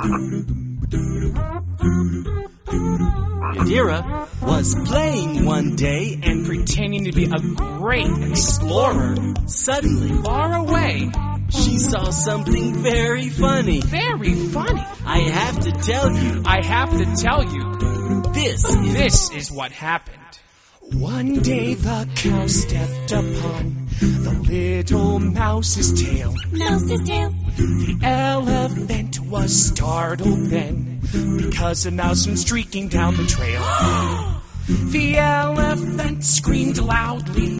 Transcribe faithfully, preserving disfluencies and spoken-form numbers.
Bagheera was playing one day and pretending to be a great explorer. Suddenly, Far away. she saw something very funny. Very funny. I have to tell you, I have to tell you, this is... this is what happened. One day the cow stepped upon the little mouse's tail. Mouse's tail. The elephant was startled then, because a mouse went streaking down the trail. The elephant screamed loudly.